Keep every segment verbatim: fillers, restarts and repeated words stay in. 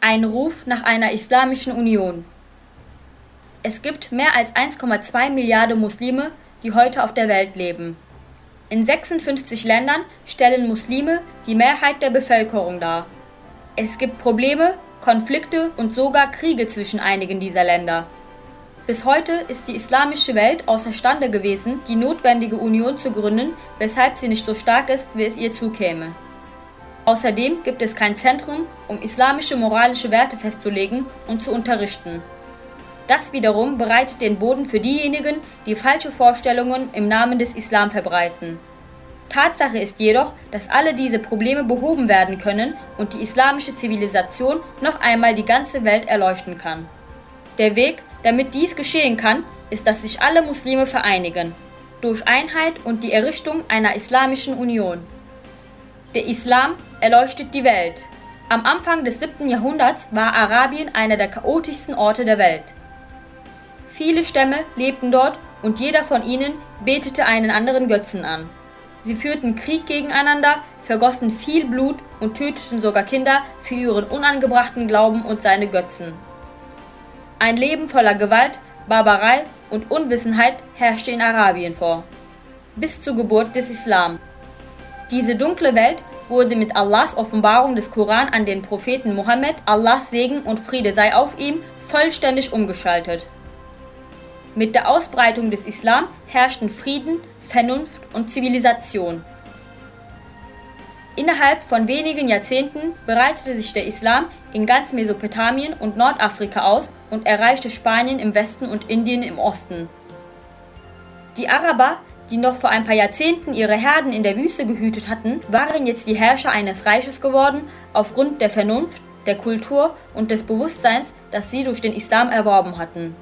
Ein Ruf nach einer islamischen Union. Es gibt mehr als eins Komma zwei Milliarden Muslime, die heute auf der Welt leben. In sechsundfünfzig Ländern stellen Muslime die Mehrheit der Bevölkerung dar. Es gibt Probleme, Konflikte und sogar Kriege zwischen einigen dieser Länder. Bis heute ist die islamische Welt außerstande gewesen, die notwendige Union zu gründen, weshalb sie nicht so stark ist, wie es ihr zukäme. Außerdem gibt es kein Zentrum, um islamische moralische Werte festzulegen und zu unterrichten. Das wiederum bereitet den Boden für diejenigen, die falsche Vorstellungen im Namen des Islam verbreiten. Tatsache ist jedoch, dass alle diese Probleme behoben werden können und die islamische Zivilisation noch einmal die ganze Welt erleuchten kann. Der Weg, damit dies geschehen kann, ist, dass sich alle Muslime vereinigen, durch Einheit und die Errichtung einer islamischen Union. Der Islam erleuchtet die Welt. Am Anfang des siebten Jahrhunderts war Arabien einer der chaotischsten Orte der Welt. Viele Stämme lebten dort und jeder von ihnen betete einen anderen Götzen an. Sie führten Krieg gegeneinander, vergossen viel Blut und töteten sogar Kinder für ihren unangebrachten Glauben und seine Götzen. Ein Leben voller Gewalt, Barbarei und Unwissenheit herrschte in Arabien vor, bis zur Geburt des Islam. Diese dunkle Welt wurde mit Allahs Offenbarung des Koran an den Propheten Mohammed, Allahs Segen und Friede sei auf ihm, vollständig umgeschaltet. Mit der Ausbreitung des Islam herrschten Frieden, Vernunft und Zivilisation. Innerhalb von wenigen Jahrzehnten breitete sich der Islam in ganz Mesopotamien und Nordafrika aus und erreichte Spanien im Westen und Indien im Osten. Die Araber, die noch vor ein paar Jahrzehnten ihre Herden in der Wüste gehütet hatten, waren jetzt die Herrscher eines Reiches geworden, aufgrund der Vernunft, der Kultur und des Bewusstseins, das sie durch den Islam erworben hatten.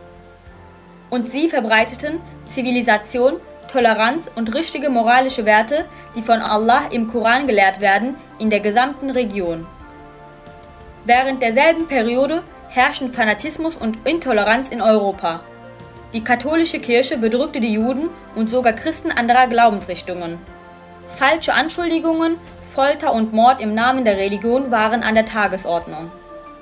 Und sie verbreiteten Zivilisation, Toleranz und richtige moralische Werte, die von Allah im Koran gelehrt werden, in der gesamten Region. Während derselben Periode herrschten Fanatismus und Intoleranz in Europa. Die katholische Kirche bedrückte die Juden und sogar Christen anderer Glaubensrichtungen. Falsche Anschuldigungen, Folter und Mord im Namen der Religion waren an der Tagesordnung.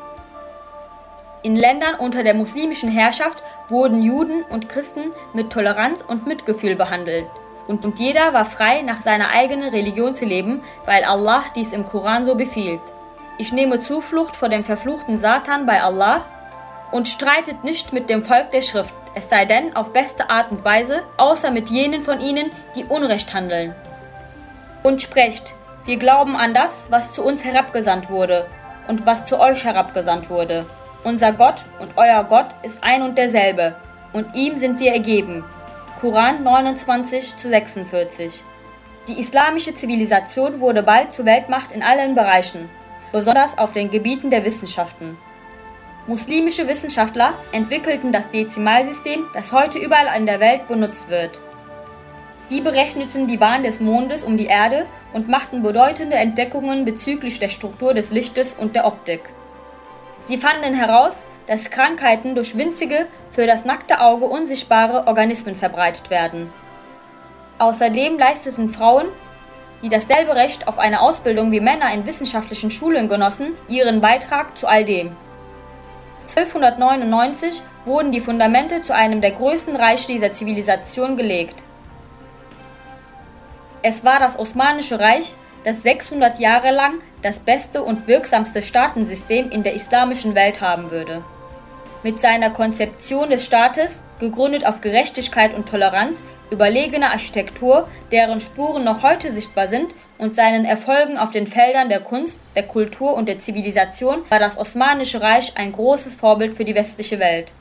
In Ländern unter der muslimischen Herrschaft wurden Juden und Christen mit Toleranz und Mitgefühl behandelt. Und jeder war frei, nach seiner eigenen Religion zu leben, weil Allah dies im Koran so befiehlt. Ich nehme Zuflucht vor dem verfluchten Satan bei Allah und streitet nicht mit dem Volk der Schrift, es sei denn auf beste Art und Weise, außer mit jenen von ihnen, die Unrecht handeln. Und sprecht, wir glauben an das, was zu uns herabgesandt wurde und was zu euch herabgesandt wurde. Unser Gott und euer Gott ist ein und derselbe, und ihm sind wir ergeben. Koran neunundzwanzig zu sechsundvierzig. Die islamische Zivilisation wurde bald zur Weltmacht in allen Bereichen, besonders auf den Gebieten der Wissenschaften. Muslimische Wissenschaftler entwickelten das Dezimalsystem, das heute überall in der Welt benutzt wird. Sie berechneten die Bahn des Mondes um die Erde und machten bedeutende Entdeckungen bezüglich der Struktur des Lichtes und der Optik. Sie fanden heraus, dass Krankheiten durch winzige, für das nackte Auge unsichtbare Organismen verbreitet werden. Außerdem leisteten Frauen, die dasselbe Recht auf eine Ausbildung wie Männer in wissenschaftlichen Schulen genossen, ihren Beitrag zu all dem. zwölfhundertneunundneunzig wurden die Fundamente zu einem der größten Reiche dieser Zivilisation gelegt. Es war das Osmanische Reich, das sechshundert Jahre lang das beste und wirksamste Staatensystem in der islamischen Welt haben würde. Mit seiner Konzeption des Staates, gegründet auf Gerechtigkeit und Toleranz, überlegener Architektur, deren Spuren noch heute sichtbar sind, und seinen Erfolgen auf den Feldern der Kunst, der Kultur und der Zivilisation, war das Osmanische Reich ein großes Vorbild für die westliche Welt.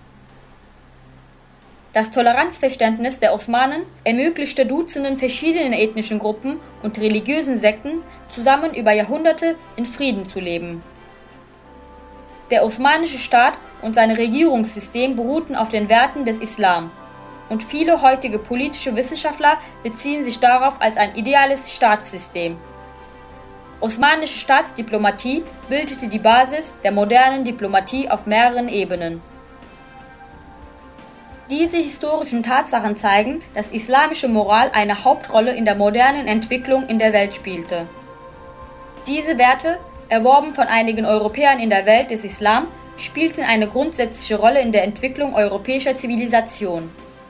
Das Toleranzverständnis der Osmanen ermöglichte Dutzenden verschiedenen ethnischen Gruppen und religiösen Sekten, zusammen über Jahrhunderte in Frieden zu leben. Der osmanische Staat und sein Regierungssystem beruhten auf den Werten des Islam, und viele heutige politische Wissenschaftler beziehen sich darauf als ein ideales Staatssystem. Osmanische Staatsdiplomatie bildete die Basis der modernen Diplomatie auf mehreren Ebenen. Diese historischen Tatsachen zeigen, dass islamische Moral eine Hauptrolle in der modernen Entwicklung in der Welt spielte. Diese Werte erworben von einigen Europäern in der Welt des Islam, spielten eine grundsätzliche Rolle in der Entwicklung europäischer Zivilisation.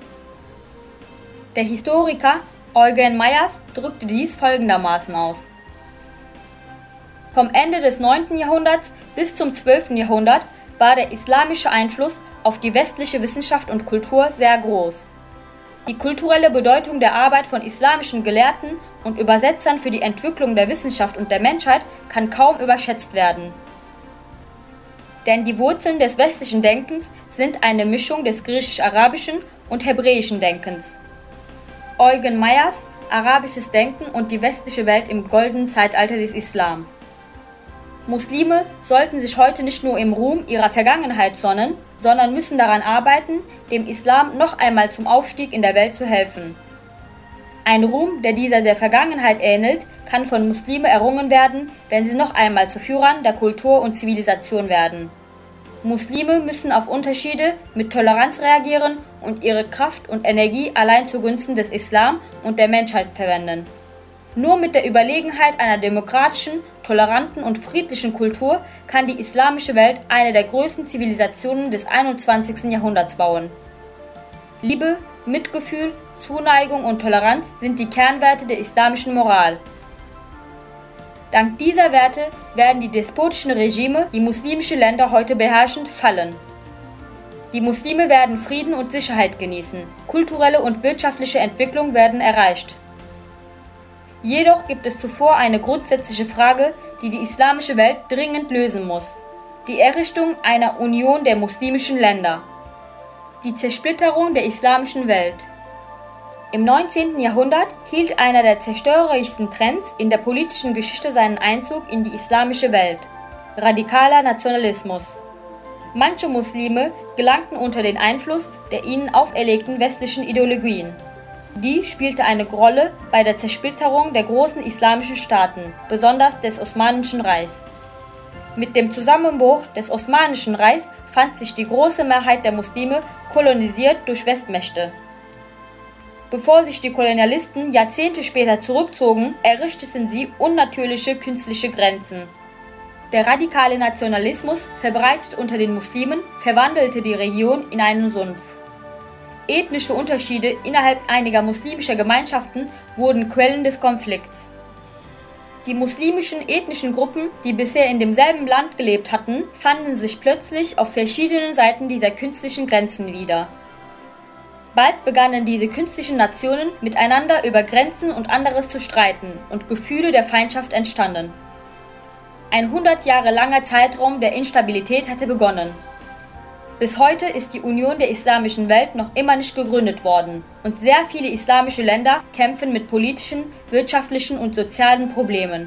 Der Historiker Eugen Meyers drückte dies folgendermaßen aus: Vom Ende des neunten Jahrhunderts bis zum zwölften Jahrhundert war der islamische Einfluss auf die westliche Wissenschaft und Kultur sehr groß. Die kulturelle Bedeutung der Arbeit von islamischen Gelehrten und Übersetzern für die Entwicklung der Wissenschaft und der Menschheit kann kaum überschätzt werden. Denn die Wurzeln des westlichen Denkens sind eine Mischung des griechisch-arabischen und hebräischen Denkens. Eugen Meyers, Arabisches Denken und die westliche Welt im goldenen Zeitalter des Islam. Muslime sollten sich heute nicht nur im Ruhm ihrer Vergangenheit sonnen, sondern müssen daran arbeiten, dem Islam noch einmal zum Aufstieg in der Welt zu helfen. Ein Ruhm, der dieser der Vergangenheit ähnelt, kann von Muslimen errungen werden, wenn sie noch einmal zu Führern der Kultur und Zivilisation werden. Muslime müssen auf Unterschiede mit Toleranz reagieren und ihre Kraft und Energie allein zugunsten des Islam und der Menschheit verwenden. Nur mit der Überlegenheit einer demokratischen, toleranten und friedlichen Kultur kann die islamische Welt eine der größten Zivilisationen des einundzwanzigsten Jahrhunderts bauen. Liebe, Mitgefühl, Zuneigung und Toleranz sind die Kernwerte der islamischen Moral. Dank dieser Werte werden die despotischen Regime, die muslimische Länder heute beherrschen, fallen. Die Muslime werden Frieden und Sicherheit genießen, kulturelle und wirtschaftliche Entwicklung werden erreicht. Jedoch gibt es zuvor eine grundsätzliche Frage, die die islamische Welt dringend lösen muss: die Errichtung einer Union der muslimischen Länder. Die Zersplitterung der islamischen Welt. Im neunzehnten Jahrhundert hielt einer der zerstörerischsten Trends in der politischen Geschichte seinen Einzug in die islamische Welt: radikaler Nationalismus. Manche Muslime gelangten unter den Einfluss der ihnen auferlegten westlichen Ideologien. Die spielte eine Rolle bei der Zersplitterung der großen islamischen Staaten, besonders des Osmanischen Reichs. Mit dem Zusammenbruch des Osmanischen Reichs fand sich die große Mehrheit der Muslime kolonisiert durch Westmächte. Bevor sich die Kolonialisten Jahrzehnte später zurückzogen, errichteten sie unnatürliche künstliche Grenzen. Der radikale Nationalismus, verbreitet unter den Muslimen, verwandelte die Region in einen Sumpf. Ethnische Unterschiede innerhalb einiger muslimischer Gemeinschaften wurden Quellen des Konflikts. Die muslimischen ethnischen Gruppen, die bisher in demselben Land gelebt hatten, fanden sich plötzlich auf verschiedenen Seiten dieser künstlichen Grenzen wieder. Bald begannen diese künstlichen Nationen miteinander über Grenzen und anderes zu streiten und Gefühle der Feindschaft entstanden. Ein hundert Jahre langer Zeitraum der Instabilität hatte begonnen. Bis heute ist die Union der islamischen Welt noch immer nicht gegründet worden und sehr viele islamische Länder kämpfen mit politischen, wirtschaftlichen und sozialen Problemen.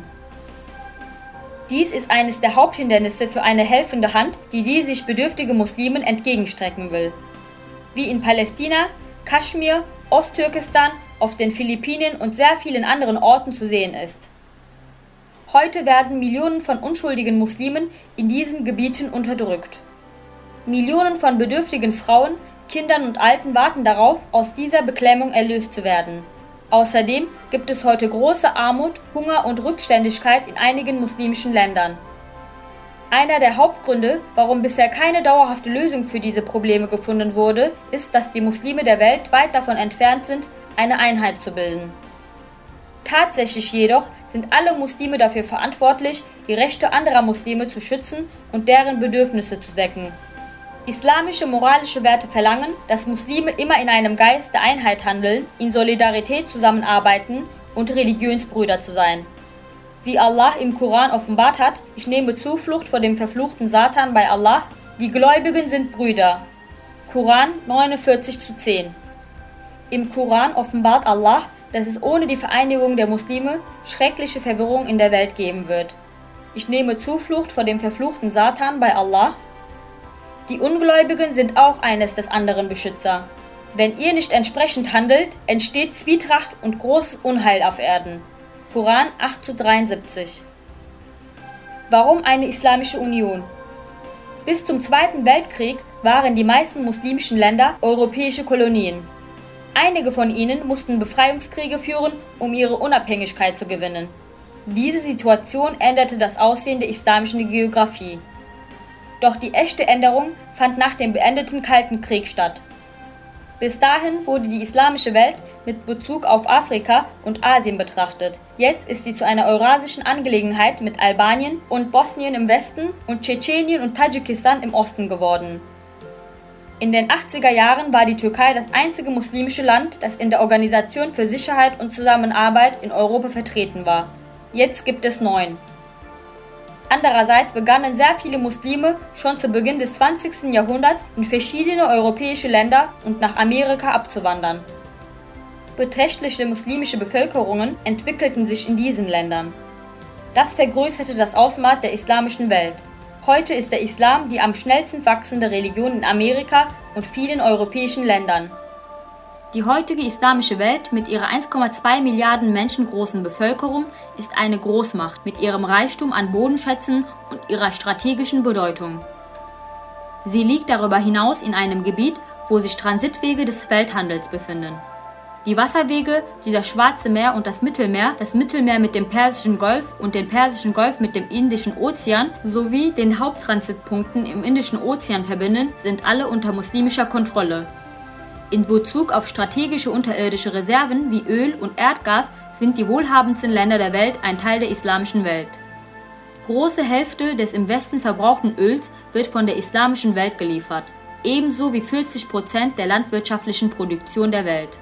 Dies ist eines der Haupthindernisse für eine helfende Hand, die die sich bedürftige Muslimen entgegenstrecken will. Wie in Palästina, Kaschmir, Osttürkestan, auf den Philippinen und sehr vielen anderen Orten zu sehen ist. Heute werden Millionen von unschuldigen Muslimen in diesen Gebieten unterdrückt. Millionen von bedürftigen Frauen, Kindern und Alten warten darauf, aus dieser Beklemmung erlöst zu werden. Außerdem gibt es heute große Armut, Hunger und Rückständigkeit in einigen muslimischen Ländern. Einer der Hauptgründe, warum bisher keine dauerhafte Lösung für diese Probleme gefunden wurde, ist, dass die Muslime der Welt weit davon entfernt sind, eine Einheit zu bilden. Tatsächlich jedoch sind alle Muslime dafür verantwortlich, die Rechte anderer Muslime zu schützen und deren Bedürfnisse zu decken. Islamische moralische Werte verlangen, dass Muslime immer in einem Geist der Einheit handeln, in Solidarität zusammenarbeiten und Religionsbrüder zu sein. Wie Allah im Koran offenbart hat: Ich nehme Zuflucht vor dem verfluchten Satan bei Allah, die Gläubigen sind Brüder. Koran neunundvierzig zu zehn. Im Koran offenbart Allah, dass es ohne die Vereinigung der Muslime schreckliche Verwirrung in der Welt geben wird. Ich nehme Zuflucht vor dem verfluchten Satan bei Allah. Die Ungläubigen sind auch eines des anderen Beschützer. Wenn ihr nicht entsprechend handelt, entsteht Zwietracht und großes Unheil auf Erden. Koran acht zu dreiundsiebzig. Warum eine islamische Union? Bis zum Zweiten Weltkrieg waren die meisten muslimischen Länder europäische Kolonien. Einige von ihnen mussten Befreiungskriege führen, um ihre Unabhängigkeit zu gewinnen. Diese Situation änderte das Aussehen der islamischen Geografie. Doch die echte Änderung fand nach dem beendeten Kalten Krieg statt. Bis dahin wurde die islamische Welt mit Bezug auf Afrika und Asien betrachtet. Jetzt ist sie zu einer eurasischen Angelegenheit mit Albanien und Bosnien im Westen und Tschetschenien und Tadschikistan im Osten geworden. In den achtziger Jahren war die Türkei das einzige muslimische Land, das in der Organisation für Sicherheit und Zusammenarbeit in Europa vertreten war. Jetzt gibt es neun. Andererseits begannen sehr viele Muslime schon zu Beginn des zwanzigsten Jahrhunderts in verschiedene europäische Länder und nach Amerika abzuwandern. Beträchtliche muslimische Bevölkerungen entwickelten sich in diesen Ländern. Das vergrößerte das Ausmaß der islamischen Welt. Heute ist der Islam die am schnellsten wachsende Religion in Amerika und vielen europäischen Ländern. Die heutige islamische Welt mit ihrer eins Komma zwei Milliarden Menschen großen Bevölkerung ist eine Großmacht mit ihrem Reichtum an Bodenschätzen und ihrer strategischen Bedeutung. Sie liegt darüber hinaus in einem Gebiet, wo sich Transitwege des Welthandels befinden. Die Wasserwege, die das Schwarze Meer und das Mittelmeer, das Mittelmeer mit dem Persischen Golf und den Persischen Golf mit dem Indischen Ozean sowie den Haupttransitpunkten im Indischen Ozean verbinden, sind alle unter muslimischer Kontrolle. In Bezug auf strategische unterirdische Reserven wie Öl und Erdgas sind die wohlhabendsten Länder der Welt ein Teil der islamischen Welt. Große Hälfte des im Westen verbrauchten Öls wird von der islamischen Welt geliefert, ebenso wie vierzig Prozent der landwirtschaftlichen Produktion der Welt.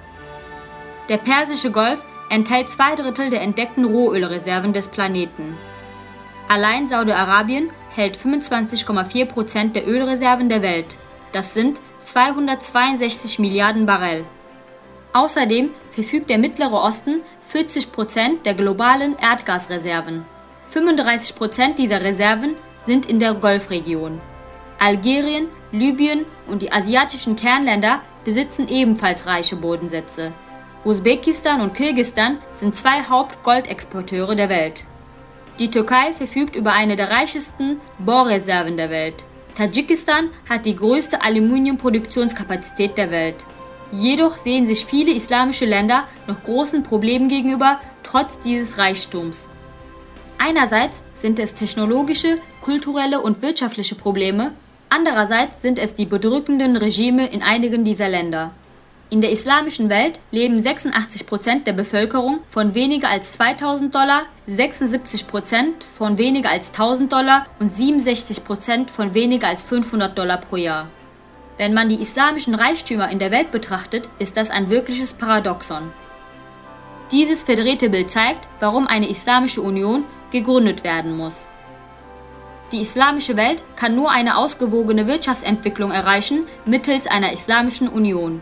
Der Persische Golf enthält zwei Drittel der entdeckten Rohölreserven des Planeten. Allein Saudi-Arabien hält fünfundzwanzig Komma vier Prozent der Ölreserven der Welt. Das sind zweihundertzweiundsechzig Milliarden Barrel. Außerdem verfügt der Mittlere Osten vierzig Prozent der globalen Erdgasreserven. fünfunddreißig Prozent dieser Reserven sind in der Golfregion. Algerien, Libyen und die asiatischen Kernländer besitzen ebenfalls reiche Bodenschätze. Usbekistan und Kirgisistan sind zwei Hauptgoldexporteure der Welt. Die Türkei verfügt über eine der reichsten Bohrreserven der Welt. Tadschikistan hat die größte Aluminiumproduktionskapazität der Welt. Jedoch sehen sich viele islamische Länder noch großen Problemen gegenüber, trotz dieses Reichtums. Einerseits sind es technologische, kulturelle und wirtschaftliche Probleme, andererseits sind es die bedrückenden Regime in einigen dieser Länder. In der islamischen Welt leben sechsundachtzig Prozent der Bevölkerung von weniger als zweitausend Dollar, sechsundsiebzig Prozent von weniger als tausend Dollar und siebenundsechzig Prozent von weniger als fünfhundert Dollar pro Jahr. Wenn man die islamischen Reichtümer in der Welt betrachtet, ist das ein wirkliches Paradoxon. Dieses verdrehte Bild zeigt, warum eine islamische Union gegründet werden muss. Die islamische Welt kann nur eine ausgewogene Wirtschaftsentwicklung erreichen mittels einer islamischen Union.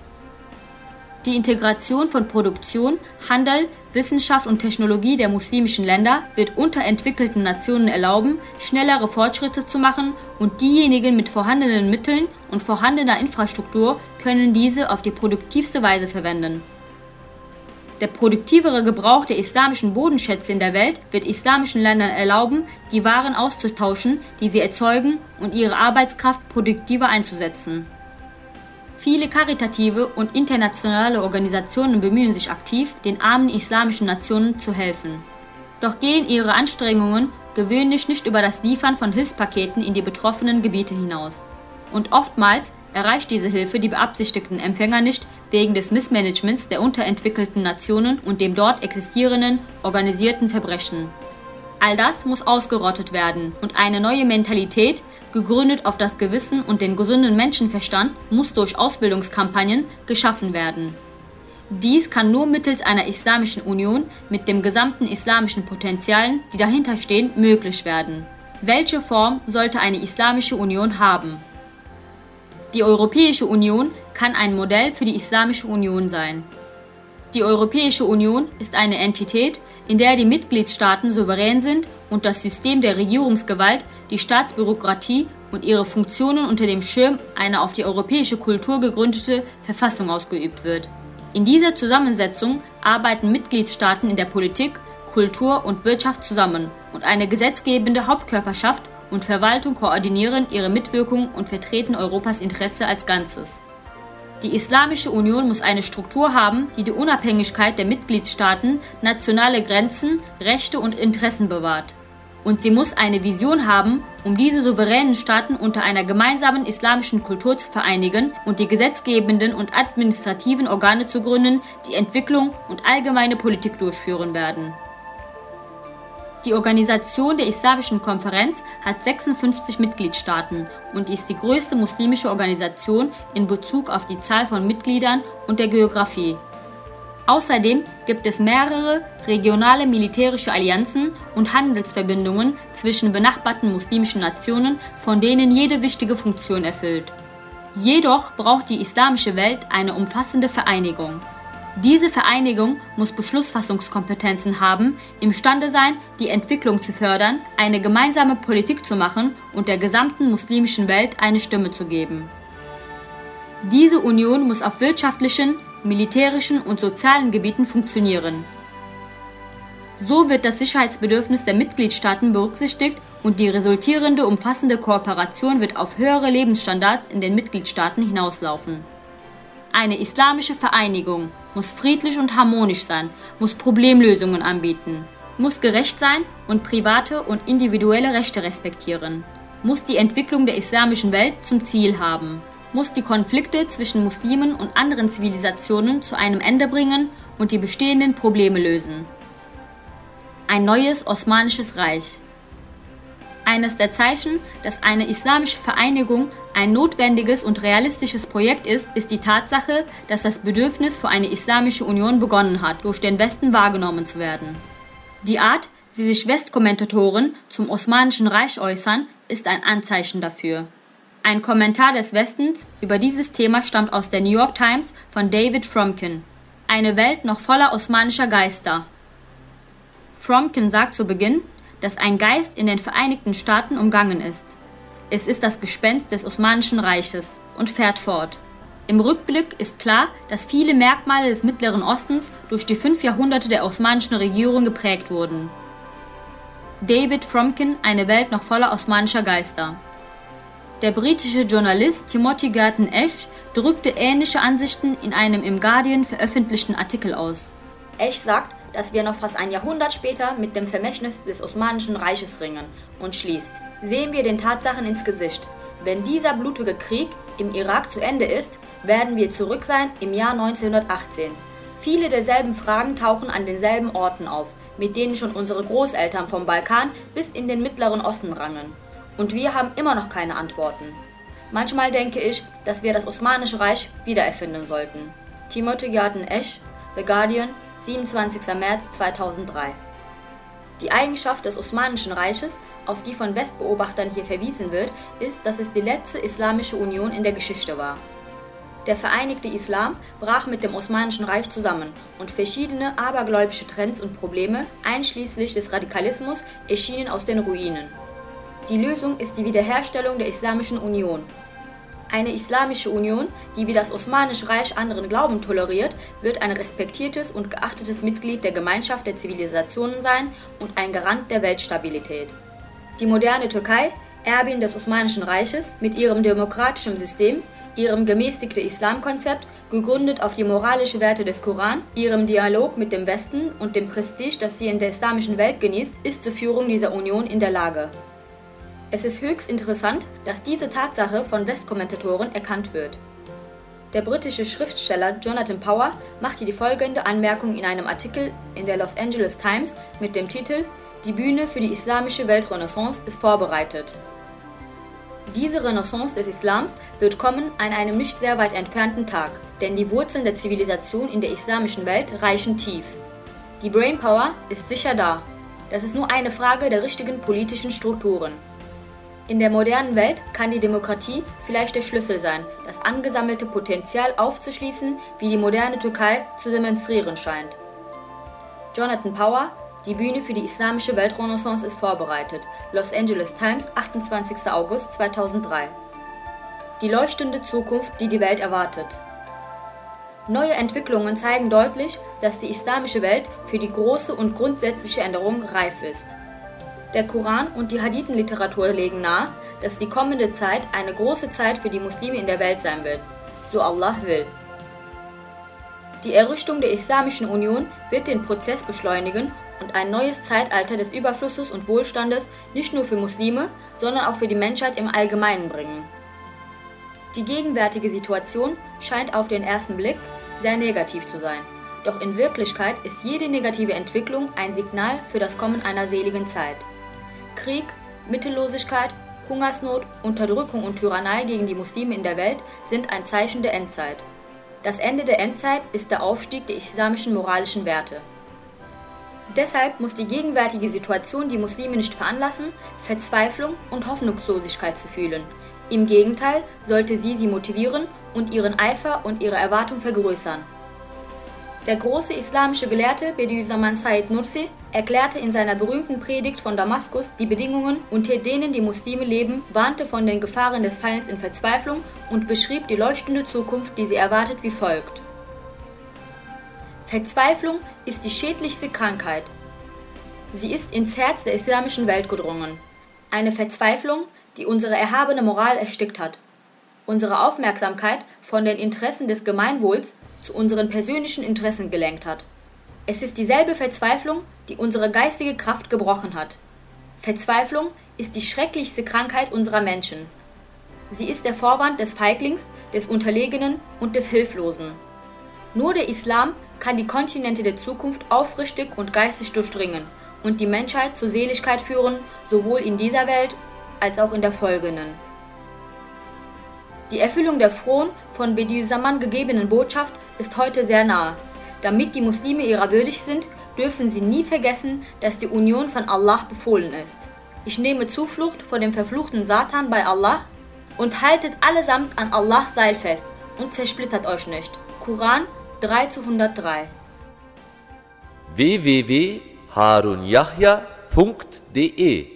Die Integration von Produktion, Handel, Wissenschaft und Technologie der muslimischen Länder wird unterentwickelten Nationen erlauben, schnellere Fortschritte zu machen, und diejenigen mit vorhandenen Mitteln und vorhandener Infrastruktur können diese auf die produktivste Weise verwenden. Der produktivere Gebrauch der islamischen Bodenschätze in der Welt wird islamischen Ländern erlauben, die Waren auszutauschen, die sie erzeugen, und ihre Arbeitskraft produktiver einzusetzen. Viele karitative und internationale Organisationen bemühen sich aktiv, den armen islamischen Nationen zu helfen. Doch gehen ihre Anstrengungen gewöhnlich nicht über das Liefern von Hilfspaketen in die betroffenen Gebiete hinaus. Und oftmals erreicht diese Hilfe die beabsichtigten Empfänger nicht wegen des Missmanagements der unterentwickelten Nationen und dem dort existierenden organisierten Verbrechen. All das muss ausgerottet werden, und eine neue Mentalität, gegründet auf das Gewissen und den gesunden Menschenverstand, muss durch Ausbildungskampagnen geschaffen werden. Dies kann nur mittels einer islamischen Union mit dem gesamten islamischen Potenzialen, die dahinter stehen, möglich werden. Welche Form sollte eine islamische Union haben? Die Europäische Union kann ein Modell für die Islamische Union sein. Die Europäische Union ist eine Entität, in der die Mitgliedstaaten souverän sind und das System der Regierungsgewalt, die Staatsbürokratie und ihre Funktionen unter dem Schirm einer auf die europäische Kultur gegründete Verfassung ausgeübt wird. In dieser Zusammensetzung arbeiten Mitgliedstaaten in der Politik, Kultur und Wirtschaft zusammen, und eine gesetzgebende Hauptkörperschaft und Verwaltung koordinieren ihre Mitwirkung und vertreten Europas Interesse als Ganzes. Die Islamische Union muss eine Struktur haben, die die Unabhängigkeit der Mitgliedstaaten, nationale Grenzen, Rechte und Interessen bewahrt. Und sie muss eine Vision haben, um diese souveränen Staaten unter einer gemeinsamen islamischen Kultur zu vereinigen und die gesetzgebenden und administrativen Organe zu gründen, die Entwicklung und allgemeine Politik durchführen werden. Die Organisation der Islamischen Konferenz hat sechsundfünfzig Mitgliedstaaten und ist die größte muslimische Organisation in Bezug auf die Zahl von Mitgliedern und der Geografie. Außerdem gibt es mehrere regionale militärische Allianzen und Handelsverbindungen zwischen benachbarten muslimischen Nationen, von denen jede wichtige Funktion erfüllt. Jedoch braucht die islamische Welt eine umfassende Vereinigung. Diese Vereinigung muss Beschlussfassungskompetenzen haben, imstande sein, die Entwicklung zu fördern, eine gemeinsame Politik zu machen und der gesamten muslimischen Welt eine Stimme zu geben. Diese Union muss auf wirtschaftlichen, militärischen und sozialen Gebieten funktionieren. So wird das Sicherheitsbedürfnis der Mitgliedstaaten berücksichtigt und die resultierende umfassende Kooperation wird auf höhere Lebensstandards in den Mitgliedstaaten hinauslaufen. Eine islamische Vereinigung muss friedlich und harmonisch sein, muss Problemlösungen anbieten, muss gerecht sein und private und individuelle Rechte respektieren, muss die Entwicklung der islamischen Welt zum Ziel haben, muss die Konflikte zwischen Muslimen und anderen Zivilisationen zu einem Ende bringen und die bestehenden Probleme lösen. Ein neues Osmanisches Reich. Eines der Zeichen, dass eine islamische Vereinigung ein notwendiges und realistisches Projekt ist, ist die Tatsache, dass das Bedürfnis für eine islamische Union begonnen hat, durch den Westen wahrgenommen zu werden. Die Art, wie sich Westkommentatoren zum Osmanischen Reich äußern, ist ein Anzeichen dafür. Ein Kommentar des Westens über dieses Thema stammt aus der New York Times von David Fromkin. Eine Welt noch voller osmanischer Geister. Fromkin sagt zu Beginn, dass ein Geist in den Vereinigten Staaten umgangen ist. Es ist das Gespenst des Osmanischen Reiches und fährt fort. Im Rückblick ist klar, dass viele Merkmale des Mittleren Ostens durch die fünf Jahrhunderte der osmanischen Regierung geprägt wurden. David Fromkin, eine Welt noch voller osmanischer Geister. Der britische Journalist Timothy Garton Ash drückte ähnliche Ansichten in einem im Guardian veröffentlichten Artikel aus. Ash sagt, dass wir noch fast ein Jahrhundert später mit dem Vermächtnis des Osmanischen Reiches ringen und schließt: Sehen wir den Tatsachen ins Gesicht. Wenn dieser blutige Krieg im Irak zu Ende ist, werden wir zurück sein im Jahr neunzehnhundertachtzehn. Viele derselben Fragen tauchen an denselben Orten auf, mit denen schon unsere Großeltern vom Balkan bis in den Mittleren Osten rangen. Und wir haben immer noch keine Antworten. Manchmal denke ich, dass wir das Osmanische Reich wiedererfinden sollten. Timothy Garton Ash, The Guardian, siebenundzwanzigster März zweitausenddrei. Die Eigenschaft des Osmanischen Reiches, auf die von Westbeobachtern hier verwiesen wird, ist, dass es die letzte islamische Union in der Geschichte war. Der vereinigte Islam brach mit dem Osmanischen Reich zusammen und verschiedene abergläubische Trends und Probleme, einschließlich des Radikalismus, erschienen aus den Ruinen. Die Lösung ist die Wiederherstellung der Islamischen Union. Eine islamische Union, die wie das Osmanische Reich anderen Glauben toleriert, wird ein respektiertes und geachtetes Mitglied der Gemeinschaft der Zivilisationen sein und ein Garant der Weltstabilität. Die moderne Türkei, Erbin des Osmanischen Reiches, mit ihrem demokratischen System, ihrem gemäßigten Islamkonzept, gegründet auf die moralischen Werte des Koran, ihrem Dialog mit dem Westen und dem Prestige, das sie in der islamischen Welt genießt, ist zur Führung dieser Union in der Lage. Es ist höchst interessant, dass diese Tatsache von Westkommentatoren erkannt wird. Der britische Schriftsteller Jonathan Power machte die folgende Anmerkung in einem Artikel in der Los Angeles Times mit dem Titel „Die Bühne für die islamische Weltrenaissance ist vorbereitet“. Diese Renaissance des Islams wird kommen an einem nicht sehr weit entfernten Tag, denn die Wurzeln der Zivilisation in der islamischen Welt reichen tief. Die Brainpower ist sicher da. Das ist nur eine Frage der richtigen politischen Strukturen. In der modernen Welt kann die Demokratie vielleicht der Schlüssel sein, das angesammelte Potenzial aufzuschließen, wie die moderne Türkei zu demonstrieren scheint. Jonathan Power, Die Bühne für die islamische Weltrenaissance ist vorbereitet. Los Angeles Times, achtundzwanzigster August zweitausenddrei. Die leuchtende Zukunft, die die Welt erwartet. Neue Entwicklungen zeigen deutlich, dass die islamische Welt für die große und grundsätzliche Änderung reif ist. Der Koran und die Hadithenliteratur legen nahe, dass die kommende Zeit eine große Zeit für die Muslime in der Welt sein wird. so Allah will. Die Errichtung der Islamischen Union wird den Prozess beschleunigen und ein neues Zeitalter des Überflusses und Wohlstandes nicht nur für Muslime, sondern auch für die Menschheit im Allgemeinen bringen. Die gegenwärtige Situation scheint auf den ersten Blick sehr negativ zu sein, doch in Wirklichkeit ist jede negative Entwicklung ein Signal für das Kommen einer seligen Zeit. Krieg, Mittellosigkeit, Hungersnot, Unterdrückung und Tyrannei gegen die Muslime in der Welt sind ein Zeichen der Endzeit. Das Ende der Endzeit ist der Aufstieg der islamischen moralischen Werte. Deshalb muss die gegenwärtige Situation die Muslime nicht veranlassen, Verzweiflung und Hoffnungslosigkeit zu fühlen. Im Gegenteil sollte sie sie motivieren und ihren Eifer und ihre Erwartung vergrößern. Der große islamische Gelehrte Bediüzzaman Said Nursi erklärte in seiner berühmten Predigt von Damaskus die Bedingungen, unter denen die Muslime leben, warnte von den Gefahren des Fallens in Verzweiflung und beschrieb die leuchtende Zukunft, die sie erwartet, wie folgt. Verzweiflung ist die schädlichste Krankheit. Sie ist ins Herz der islamischen Welt gedrungen. Eine Verzweiflung, die unsere erhabene Moral erstickt hat, unsere Aufmerksamkeit von den Interessen des Gemeinwohls zu unseren persönlichen Interessen gelenkt hat. Es ist dieselbe Verzweiflung, die unsere geistige Kraft gebrochen hat. Verzweiflung ist die schrecklichste Krankheit unserer Menschen. Sie ist der Vorwand des Feiglings, des Unterlegenen und des Hilflosen. Nur der Islam kann die Kontinente der Zukunft aufrichtig und geistig durchdringen und die Menschheit zur Seligkeit führen, sowohl in dieser Welt als auch in der folgenden. Die Erfüllung der frohen, von Bediüzzaman gegebenen Botschaft ist heute sehr nahe. Damit die Muslime ihrer würdig sind, dürfen sie nie vergessen, dass die Union von Allah befohlen ist. Ich nehme Zuflucht vor dem verfluchten Satan bei Allah und haltet allesamt an Allahs Seil fest und zersplittert euch nicht. Koran drei zu hundertdrei. w w w punkt harun yahya punkt d e